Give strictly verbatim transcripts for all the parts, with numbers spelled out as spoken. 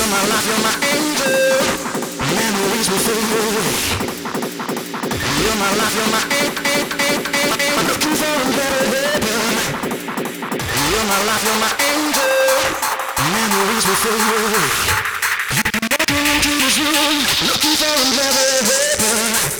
my life, you're my angel. Memories will fade away. You're my life, you're my angel. I'm looking for a better heaven. You're my life, you're my angel. Memories will fade away. Walking into this room, looking for a better heaven.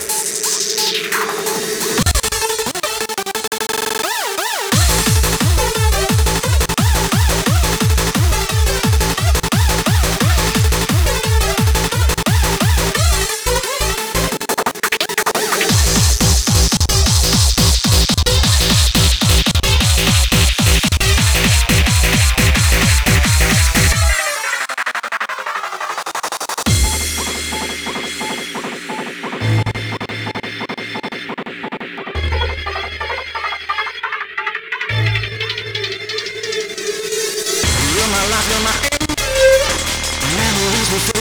You're my life, you're my angel. Memories will fade.